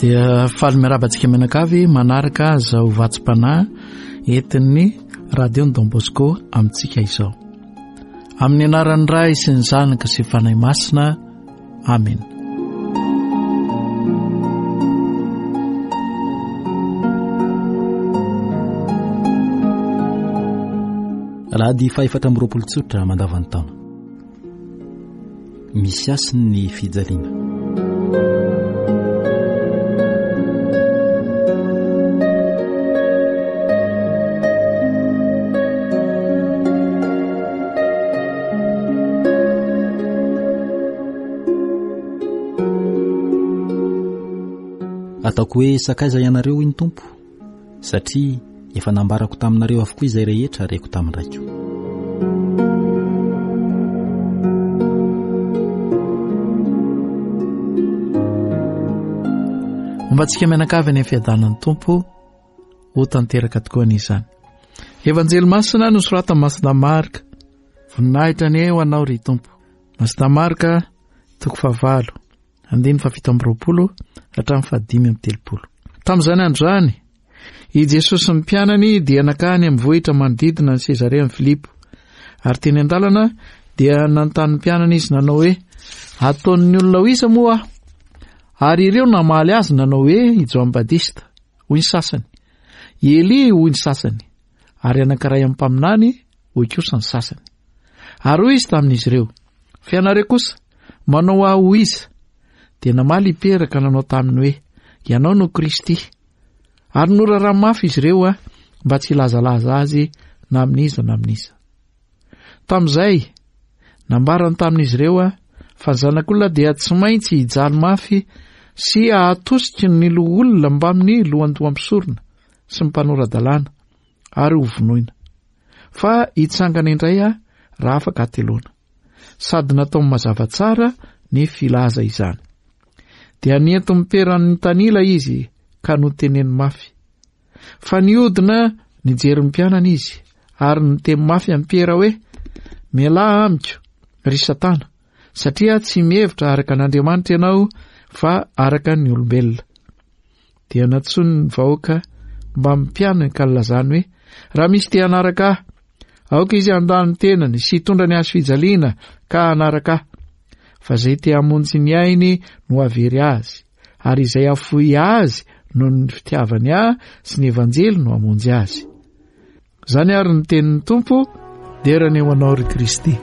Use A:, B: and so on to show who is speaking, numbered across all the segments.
A: dia faly miarabantsika menakavy manaraka zao vatsim-panahy entin'ny radio ny Don Bosco amintsika izao. Amin'ny anaran'ny Ray sy ny Zanaka sy fanahy masina. Amen.
B: Lahady 4 tsotra mandavan'ny taona. Misy asiny ny fijaliana. Ataoko hoe sakaiza ianareo iny tompo, satria efa nambarako taminareo avokoa izay rehetra reko tamin'raiko.
A: Mombantsika menakavy any fiadanan'ny tompo ho tanteraka tokoa an'izany. Evanjely masina nosoratany Masina Marka, voninahitra ny eo anao ry tompo. Masina Marka 5:7-20 hatramin'ny 5:30. Tamin'izany andro zany, i Jesosy ny mpianany dia nakany amin'ny vohitra manodidina ny Sezarean'i Filipo, ary teny an-dalana dia nanontany ny mpianany izy nanao hoe, ataon'ny olona ho isa moa aho? Ary ireo namaly azy nanao hoe i Joan Batista, hoy ny sasany, i Eli hoy ny sasany, ary anankiray amin'ny mpaminany hoy kosa ny sasany. Ary hoy izy tamin'izy ireo, fa ianareo kosa manao aho ho iza? Dia namaly hiperaka nanao taminy hoe, ianao no Kristy. Ary norara mafy izy ireo mba tsy lazalaza azy na amin'iza na amin'iza. Tamin'izay nambarany tamin'izy ireo fa ny zanak'olona dia tsy maintsy hijaly mafy sy ahatosiky ny olona mba amin'ny lohandohampisorona sy ny mpanoradalàna ary ho vonoina, fa hitsangana indray raha afaka ateloana, sady natao mazava tsara ny filaza izany. Dia niento miperan'ny tanila izy ka noteneny mafy. Fa niodina nijery ny mpianany izy, ary niteny mafy amin'ny Piera hoe, mialaha amiko ry Satana, satria tsy mihevitra araka n'Andriamanitra ianao fa araka ny olombelona. Dia natsony ny vahoaka mba mpianany ka nilazany hoe, raha misy te hanaraka ahy, aoka izy handany ny tenany sy hitondra ny hazo fijaliana ka hanaraka ahy. Fa izay te hamonjy ny ainy no avery azy, ary izay afohy azy no ny fitiavany sy ny evanjely no hamonjy azy. Zany ary ny tenin'ny tompo, dia raha ny eo anao ry Kristy.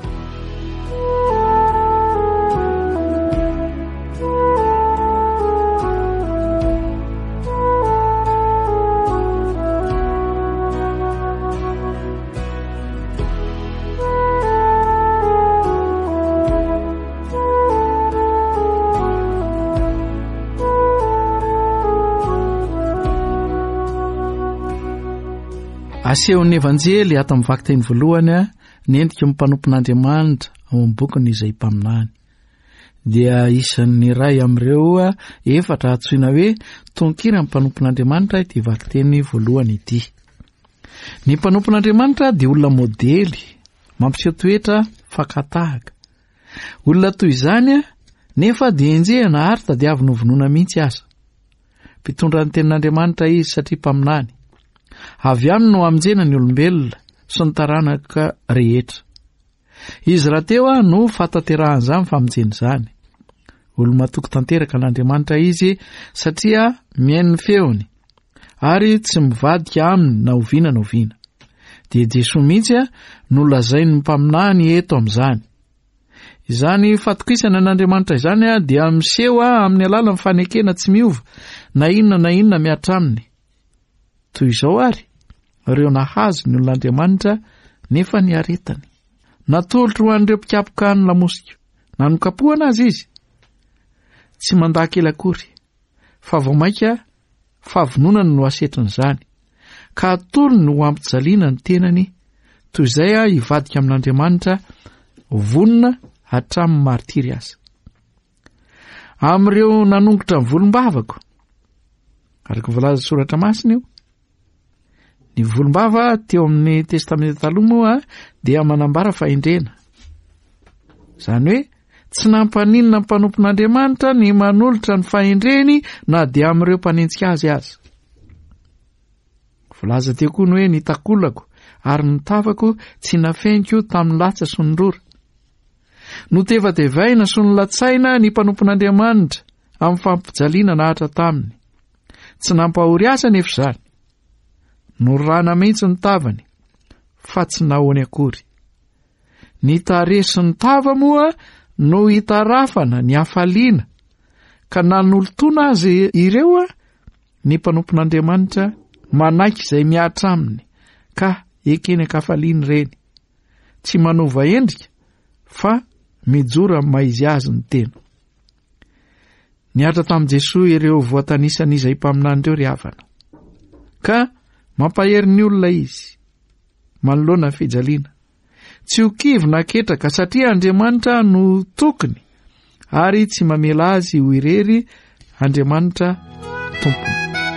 A: Asehon'ny evanjely ato amin'ny vakiteny voalohany nendrika ny mpanompon'Andriamanitra ao amin'ny bokiny izay mpaminany. Dia isan'ny ray amin'ireo 4 atsoina hoe tontira ny mpanompon'Andriamanitra ity vakiteny voalohany ity. Ny mpanompon'Andriamanitra dia olona modely, mampiseho toetra fakatahaka. Olona toy izany nefa dia enjehana ary tadiavina ho vonoina mihitsy aza. Mpitondra ny tenin'Andriamanitra izy satria mpaminany. Avy aminy no amonjena ny olombelona sy ny taranaka rehetra. Izy raha teo no fatanterahany izany famonjena izany. Olo matoky tanteraka n'Andriamanitra izy satria mihaino ny feony, ary tsy mivadika aminy na oviana na oviana. Dia Jesosy mihitsy no lazainy ny mpaminany eto amin'izany. Izany fatokisana n'Andriamanitra izany dia miseho amin'ny alalan'ny fanekena tsy miova na inona miatra aminy. Toy izao ary, ireo nahazo ny olon'Andriamanitra nefa ny aretany. Natolotro ho an'ireo mpikapoka ny lamosika, na nokapohana azy izy. Tsy mandaka ela akory, fa vao maika fahavononany no asetrany izany, ka atolony ho ampijaliana ny tenany, toy izay hivadika amin'Andriamanitra vonona hatramin'ny martiry aza. Amin'ireo nanongotra ny volombavako, araka voalaza soratra masina io, ny volombava teo amin'ny testamenta taloha moa dia manambara fahendrena. Zany hoe tsy nampaninona ny mpanompon'Andriamanitra ny manolotra ny fahendreny na dia amin'ireo mpanentsika azy. Volaza teo koa ny hoe nitakolako ary nitavako tsy nafeniko tamin'ny latsa sy ny rora. Notevatevaina sy nolatsaina ny mpanompon'Andriamanitra amin'ny fampijaliana nahatra taminy. Tsy nampahory asa nefa izany. Norana mihitsy ny tavany, fa tsy nahoany akory. Ny tarehy sy ny tava moa no hitarafana ny hafaliana, ka nanolotona azy ireo ny mpanompon'Andriamanitra manaiky izay miatra aminy, ka ekeny ankafaliany reny. Tsy manova endrika, fa mijora maizy azy ny tena. Niatra tamin'i Jesosy ireo voatanisan'izay mpaminan'ireo ry havana, ka mampahery ny olona izy manoloana ny fijaliana. Tsy ho kivy na ketraka satria Andriamanitra no tokony, ary tsy mamela azy ho irery Andriamanitra tompony.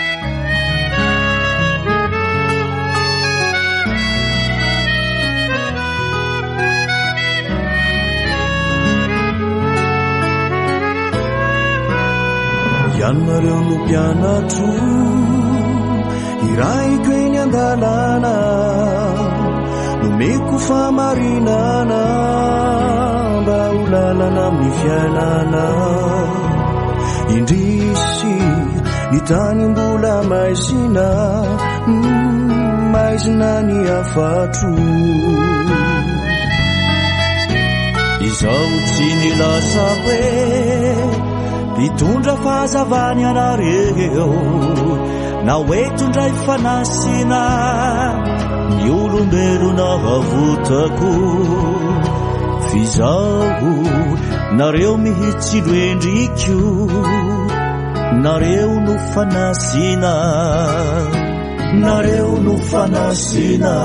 C: Ianareo no mpianatro iraiko eny an-dalana, nomeko famarinana mba ho lalana amin'ny fiainana. Indrisy ny tany mbola maizina, maizina ny afatro. Izao tsy nilaza hoe hitondra fahazavany ianareo, na hoe tondray fanasina ny olombelona havotako. Fizaho nareo mihitsilo endrikio, nareo no fanasina, nareo no fanasina.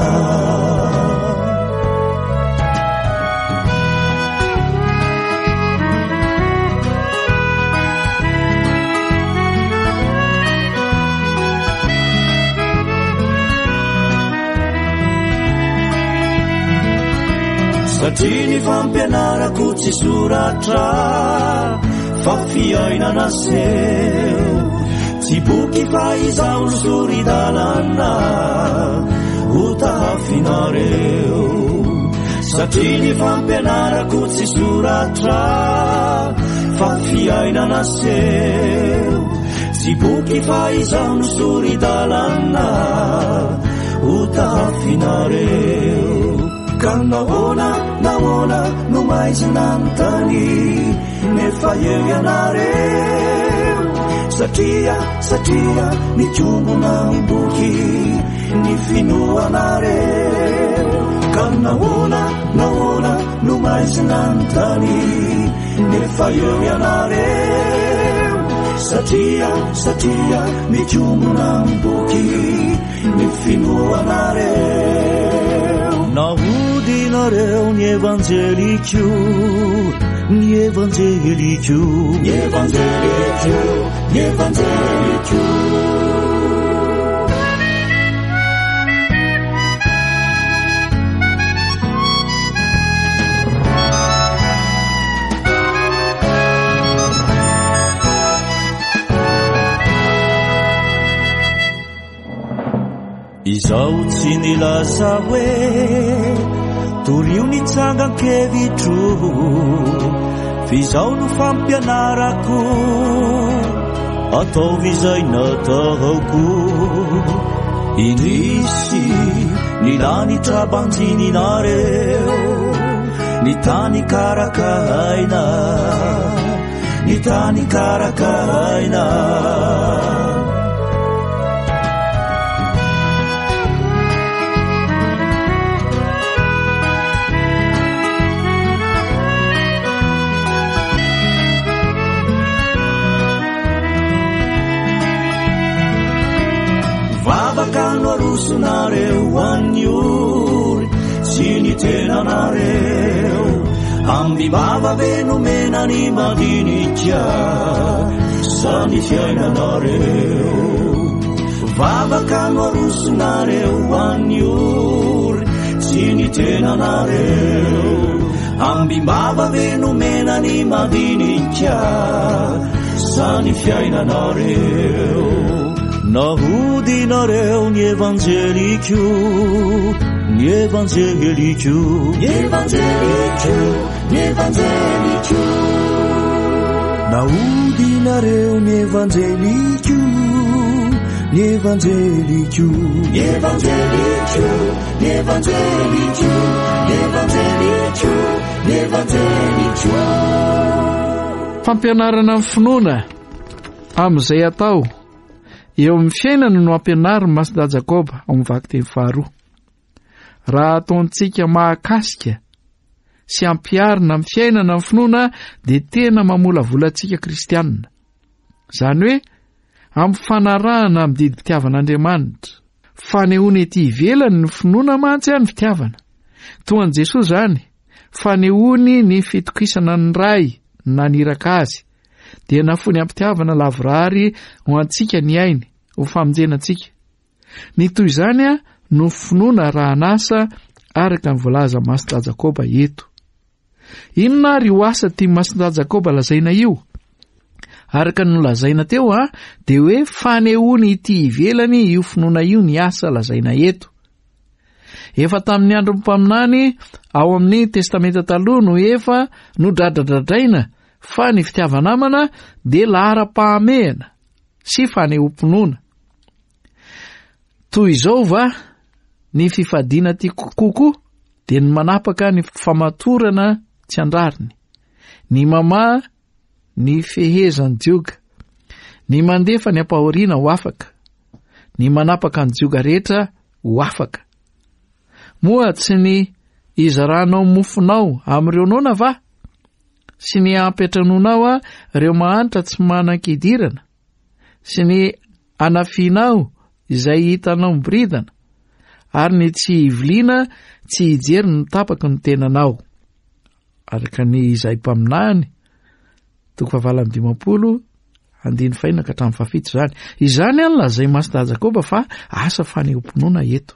C: Satria ny fampianarako tsy soratra, fa fiainana seho. Tsy boky fa izaho no soridalana ho tahafinareo. Satria ny fampianarako tsy soratra, fa fiainana seho. Tsy boky fa izaho no soridalana ho tahafinareo. Ka nahoana no maizina ny tany nefa eo ianareo. Satria mikombona ny boky ny finoanareo. Ka nahoana no maizina ny tany nefa eo ianareo. Satria mikombona ny boky ny finoanareo. Nahodinareo ny evanjeliko, ny evanjeliko, ny evanjeliko, ny evanjeliko. Izao tsy nilaza hoe torio ny tsangan-kevitro, fizao no fampianarako ataovy izay nataoko. Indrisy ny lanitra banjininareo, ny tany karakaina, ny tany karakaina. Vavakano arosonareo an'ny ory sy ny tenanareo, ambibava ve nomena ny madinika sa ny fiainanareo. Vavakano arosonareo an'ny ory sy ny tenanareo, ambimbava ve nomenany madinika sany fiainanareo nahodinareo ny evanjeliko ny evanjeliko ny evanjeliko ny evanjeliko nahodinareo ny evanjeliko ny evanjeliko ny evanjeliko ny evanjeliko ny evanjeliko ny evanjeliko
A: fampianarana amin'ny finoana amin'izay atao eo amin'ny fiainana no ampianariny Masida Jakoba ao amin'ny vaky teny faharoa. Raha ataontsika mahakasika sy ampiarina amin'ny fiainana amin'ny finoana dia tena mamolavolatsika kristianina. Izany hoe amin'ny fanarahana amin'ny didy fitiavan'Andriamanitra, fanehoana ety ivelany ny finoana mantsy ny fitiavana. Toa an Jesosy izany, fanehoany ny fitokisana ny ray naniraka azy, dia nafony ampitiavana lavorary ho antsika ny ainy, ho famonjena antsika. Ny toy izany no finoana raha anasa araka ny voalaza Masida Jakoba eto. Inona ary ho asa tia Masida Jakoba lazaina io? Araka ny lazaina teo dia hoe fanehoany ity ivelany io finoana io ny asa lazaina eto. Efa tamin'ny andro mpaminany ao amin'ny testamenta taloha no efa nodradradradraina fa ny fitiavanamana dia lahara-pahamehana sy fanehom-pinoana. Toy izao ny fifadiana tia kokoa dia ny manapaka ny famatorana tsy andrariny, ny mama ny fehezany jioga, ny mandefa ny ampahoriana ho afaka, ny manapaka ny jioga rehetra ho afaka. Moa tsy ny izaranao mofonao amin'ireo nona va? Sy ny ampetranonao ireo mahantra tsy manan-kidirana, sy ny anafinao izay hitanao miboridana, ary ny tsy hiviliana tsy hijery ny tapaka ny tenanao. Araka ny izay mpaminany 7:15-7 izany. Izany lazay Masida Jakoba fa asa fanehom-pinoana eto.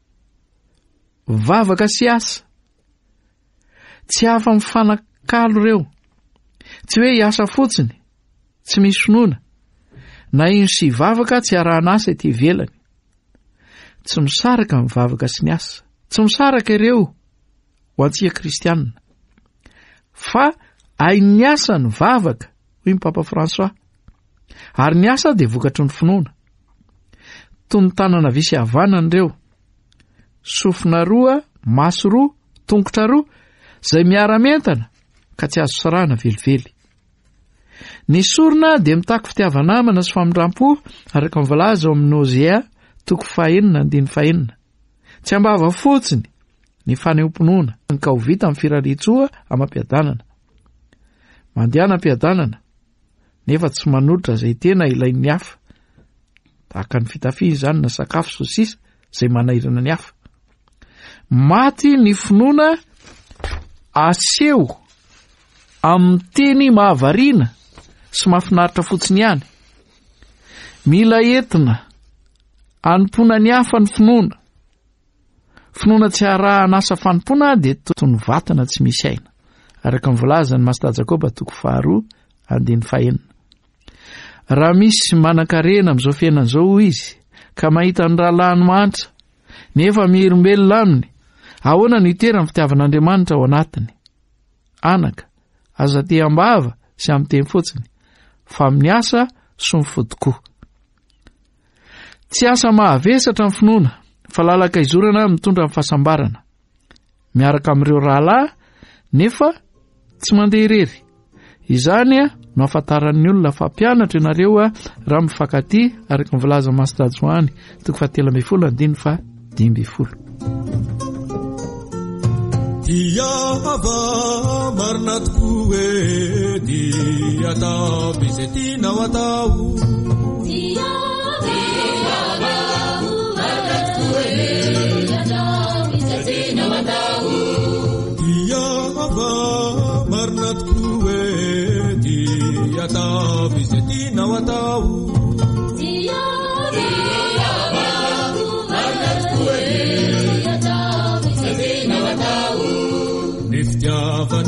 A: Vavaka sy asa. Tsy hafa mifanakalo reo. Tsy hoe hiasa fotsiny, tsy misy finoana. Na ino sy vavaka tsy arahan'asa ety ivelany. Tsy misaraka amin'ny vavaka sy ny asa. Tsy misaraka ireo ho antsika kristianina. Fa hainy asa ny vavaka, hoy ny Papa François. Ary ny asa dia vokatry ny finoana. Toy ny tanana visy havanana ireo. Sofina roa, maso roa, tongotra roa, izay miara-mentana ka tsy azo sarana velively. Ny sorona dia mitaky fitiavanamana sy famindram-po araka ny voalaza ao amin'ny Hosea 4:5. Tsy ambava fotsiny ny fanehom-pinoana ka ho vita amin'ny firariatsoa amam-piadanana. Mandehana am-piadanana nefa tsy manolotra izay tena ilain'ny hafa, tahaka ny fitafiana izany na sakafo sosisa izay manahirana ny hafa. Maty ny finoana aseho amin'ny teny mahavariana sy mahafinaritra fotsiny ihany. Mila entina anompona ny hafa ny finoana. Finoana tsy arahan'asa fanompoana dia toy ny vatana tsy misy aina. Araka ny voalaza ny Masida Jakoba 2:5. Raha misy manan-karena amin'izao fiainan'izao izy ka mahita ny rahalahiny mantra nefa miherombelona aminy, ahoana ny toerany fitiavan'Andriamanitra ao anatiny? Anaka, aza te ambava sy amin'ny teny fotsiny, fa amin'ny asa sy ny fodikoa. Tsy asa mahavesatra ny finoana, fa lalaka izorana mitondra ny fahasambarana. Miaraka amin'ireo rahalahy nefa tsy mandeha irery. Izany no ahafantaran'ny olona fa mpianatra ianareo raha mifankaty araka ny voalaza Masida Joany 3:15-5.
D: Diava marina tokoa hoe dia atao izay tianao atao. Diava marina tokoa hoe dia atao izay tianao atao. Diava marina tokoa hoe dia atao izay tianao atao. Fitiava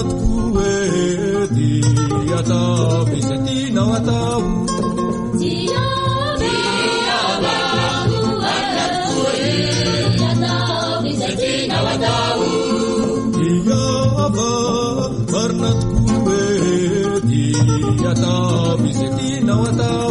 D: tokoe dia atao izay tianao atao marina tokoe dia atao izay tianao atao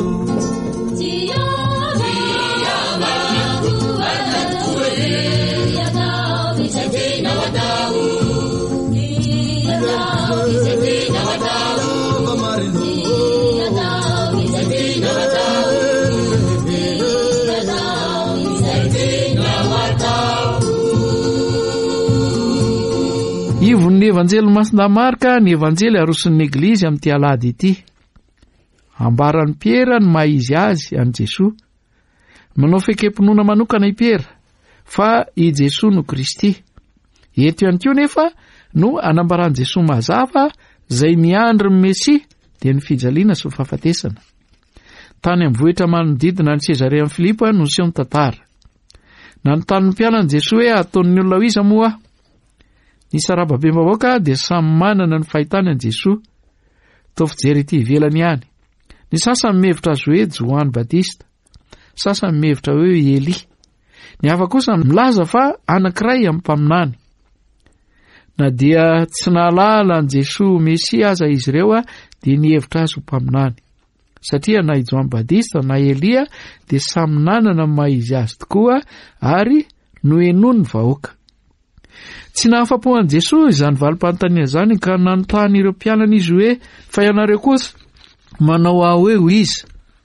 A: ivon'ny evanjely masindamarika ny evanjely arosin'ny eglizy amin'ity alady ity ambaran'ny Piera ny maha izy azy an' Jesosy manao fekempinoana manokana i Piera fa i Jesosy no Kristy eto ihany koa nefa no anambaran'i Jesosy mazava zay miandry ny Mesia dia ny fijaliana sy fahafatesana tany amin'ny vohitra manodidina ny Sezaria amin'ny Filipo no seho ny tantara nanontany mpianany Jesosy hoe ataon'ny olona iza moa ny sarababe-bahoaka dia samy manana ny fahitany an' Jesosy toa fijery ity ivelany ihany ny sasany mihevitra azy hoe Johany Batista sasany mihevitra hoe Eli ny hafa kosa milaza fa anankiray amin'ny mpaminany na dia tsy nahalala an' Jesosy Mesia aza izy ireo dia nihevitra azy ho mpaminany satria na i Johany Batista na Elia dia samy nanana ny maha izy azy tokoa ary nohenoany ny vahoaka tsy nahafapo an' Jesosy izany valim-panontaniana izany ka nanontany ireo mpianany izy hoe fa ianareo kosa manao aho hoe ho iza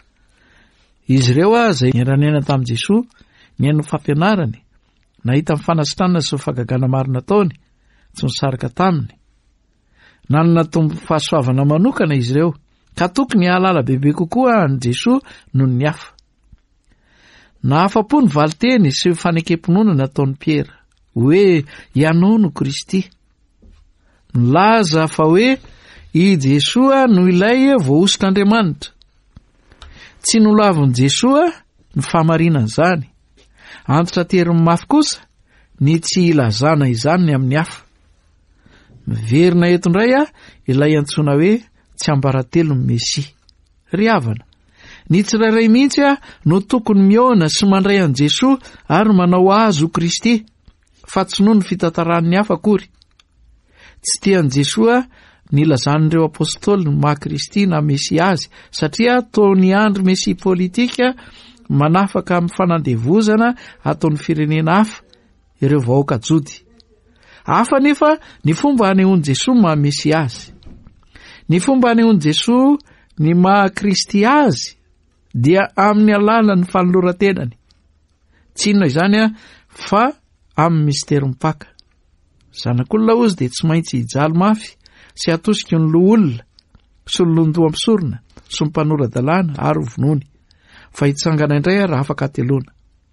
A: izy ireo zay niara-niaina tamin'i Jesosy niaino fampianarany nahita amin'ny fanasitranana sy fahagagana maro nataony tsy nisarika taminy nanana tombo fahasoavana manokana izy ireo ka tokony hahalala bebe kokoa an' Jesosy noho ny hafa nahafapo ny valiteny sy fanekempinoana nataon'ny Piera hoe ianao no Kristy milaza fa hoe i Jesosy no ilay voahositr'Andriamanitra tsy nolavon'i Jesosy ny fahamarinana izany antitra teriny mafy kosa ny tsy ilazana izany amin'ny hafa miverina eto indray ilay antsoina hoe tsy ambaratelo ny Mesia ry havana ny tsirairay mihitsy no tokony miona sy mandray an' Jesosy ary manao azy ho Kristy fa tsy noho ny fitantaran'ny hafa akory tsy tian' Jesosy nilazan'ireo apôstôly ny maha Kristy na Mesia azy satria toa ny andro Mesia politika manafaka amin'ny fanandevozana ataon'ny firenena hafa ireo vahoaka jody hafa nefa ny fomba hanehoan'i Jesosy maha Mesia azy ny fomba hanehoan'i Jesosy ny maha Kristy azy dia amin'ny alalan'ny fanoloran-tenany tsy inona izany fa amin'ny mistera mipaka zanak'olona ozy dia tsy maintsy hijaly mafy sy atosiky ny loholona sy ny londoa ampisorona sy ny mpanora-dalàna ary vonony fa hitsangana indray raha afaka atelona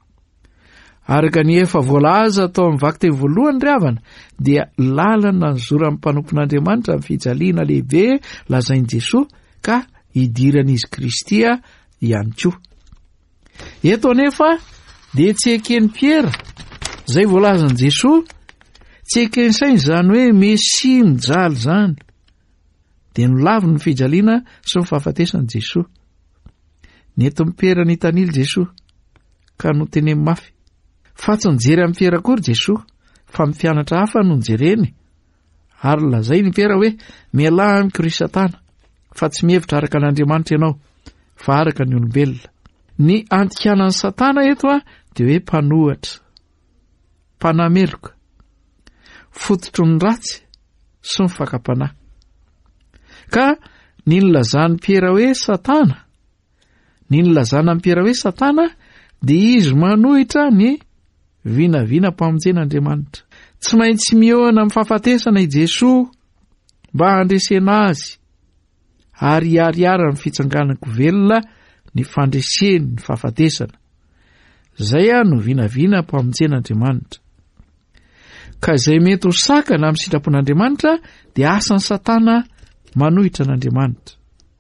A: araka ny efa voalaza atao amin'ny vaky teny voalohany ry havana dia lalana ny zoran'ny mpanompon'Andriamanitra amin'ny fijaliana lehibe lazain'i Jesosy ka hidiran'izy Kristy ihany koa eto anefa dia tsy ekeny Piera zay voalazan'i Jesosy tsy ekeny sainy izany hoe Mesia mijaly zany dia nolaviny ny fijaliana sy ny fahafatesan'i Jesosy neto ny Piera nitanily Jesosy ka notenemy mafy fa tsy nijery amin'ny Piera akory Jesosy fa mpianatra hafa no nijereny ary lazay ny Piera hoe mialahy amiko ry Satana fa tsy mihevitra araka an'Andriamanitra ianao fa araka ny olombelona ny antikanan'ny Satana eto dia hoe mpanohatra mpanameloka fototro ny ratsy sy ny fakapanahy ka ny nilazan'ny Piera hoe Satana ny nilazana amin'ny Piera hoe Satana dia izy manohitra ny vinavina mpamonjen'Andriamanitra tsy maintsy mihoana amin'ny fahafatesana i Jesosy mba handresena azy ary hiariara ny fitsanganako velona ny fandreseny ny fahafatesana zay no vinavina mpamonjen'Andriamanitra ka izay mety ho sakana amin'ny sitrapon'Andriamanitra dia asan'ny Satana manohitra an'Andriamanitra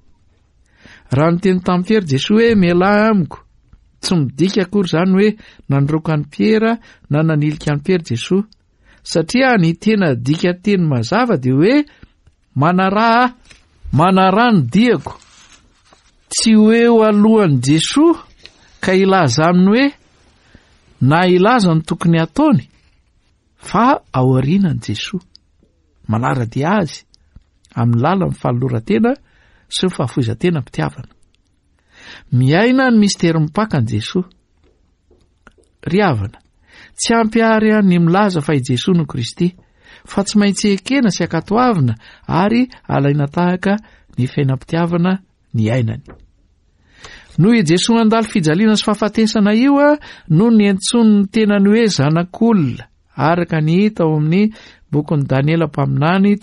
A: raha niteny tamin'ny Piera Jesosy hoe mialahy amiko tsy midika akory izany hoe nandroaka ny Piera na nanilika ny Piera Jesosy satria ny tena dika teny mazava dia hoe manara ny diako tsy hoeo alohan'i Jesosy ka ilaza aminy hoe na ilaza ny tokony ataony fa ao aorianan'i Jesosy. Manara dia azy amin'ny lalan'ny fanoloran-tena sy ny fahafoizan-tena mpitiavana. Miaina ny mistera mipakany Jesosy. Ry havana, tsy ampy ary ny milaza fa i Jesosy no Kristy, fa tsy maintsy ekena sy akatoavina ary alaina tahaka ny fiainam-pitiavana ny ainany. Noho i Jesosy nandalo fijaliana sy fahafatesana io no niantsony ny tenany hoe zanak'olona, araka ny hita ao amin'ny bokin'ny Daniela mpaminany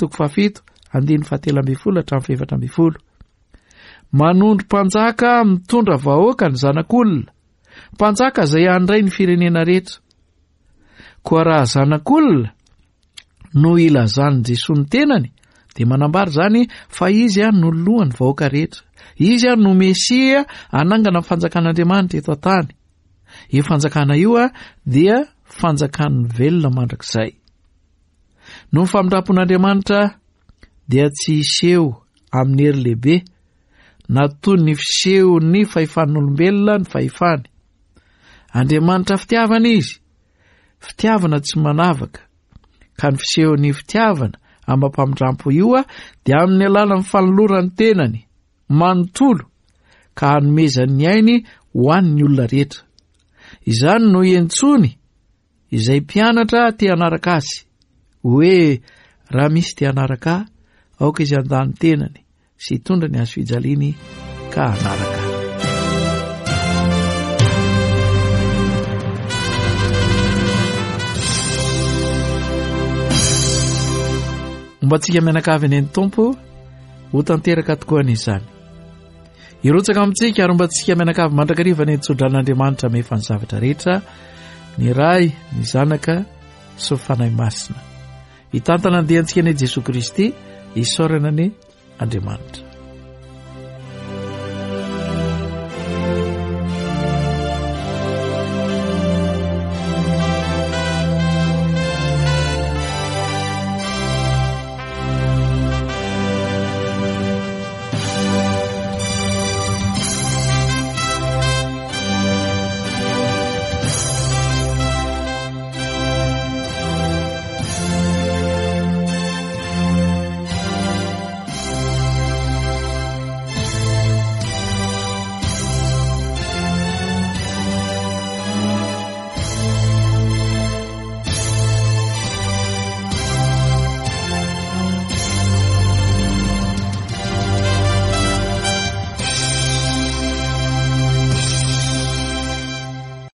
A: 7:17-20. Manondro mpanjaka mitondra vahoaka ny zanak'olona, mpanjaka izay handray ny firenena rehetra. Koa raha zanak'olona no ilazany Jesosy ny tenany, dia manambara zany fa izy no lohan'ny vahoaka rehetra. Izy no Mesia anangana fanjakan'Andriamanitra eto an-tany. Io fanjakana io dia fanjakan'ny velona mandrakizay. No ny famindrapon'Andriamanitra dia tsy iseho amin'ny hery lehibe, na toy ny fiseho ny fahefan'olombelona ny fahefany. Andriamanitra fitiavana izy, fitiavana tsy manavaka, ka ny fisehon'ny fitiavana ambam-pamindrampo io dia amin'ny alalan'ny fanoloran'ny tenany manontolo ka hanomezan'ny ainy ho an'ny olona rehetra. Izany no iantsony izay mpianatra te hanaraka azy, hoe raha misy te hanaraka aoka izy handany tenany sy hitondra ny azo fijaliany ka hanaraka. Ombantsika mianakavy any Tompo ho tanteraka tokoa an'izany. Irotsaka amintsika ary ombantsika mianakavy mandrakariva ny tsodran'Andriamanitra mefa ny zavatra rehetra, ny Ray, ny Zanaka sy ny Fanahy Masina. Hitantana andehantsika ny Jesosy Kristy, isaorana ny Andriamanitra.